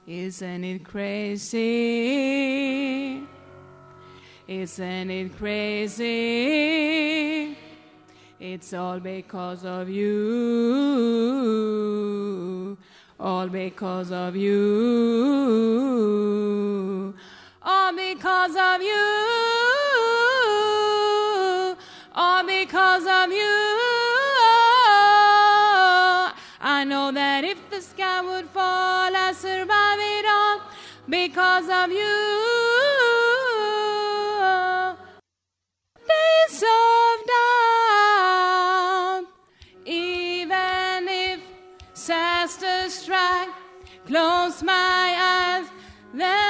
Isn't it crazy? Isn't it crazy? It's all because of you. All because of you. All because of you. All because of you. I know that if the sky would fall, I'd survive it all because of you. Days of doubt, even if disaster strike, close my eyes, then